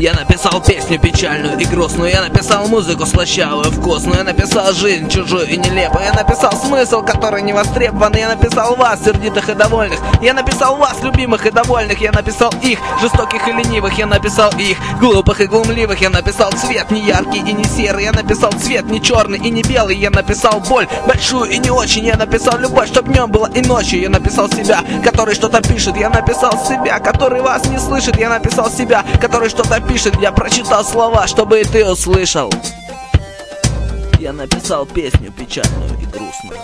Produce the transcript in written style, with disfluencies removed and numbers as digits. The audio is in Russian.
Я написал песню печальную и грустную, я написал музыку слащавую, вкусную, я написал жизнь чужую и нелепую, я написал смысл, который не востребован, я написал вас, сердитых и довольных, я написал вас, любимых и довольных, я написал их, жестоких и ленивых, я написал их, глупых и глумливых, я написал цвет не яркий и не серый, я написал цвет не черный и не белый, я написал боль большую и не очень, я написал любовь, чтоб днем было и ночью, я написал себя, который что-то пишет, я написал себя, который вас не слышит, я написал себя, который что-то пишет, я прочитал слова, чтобы и ты услышал. Я написал песню печальную и грустную.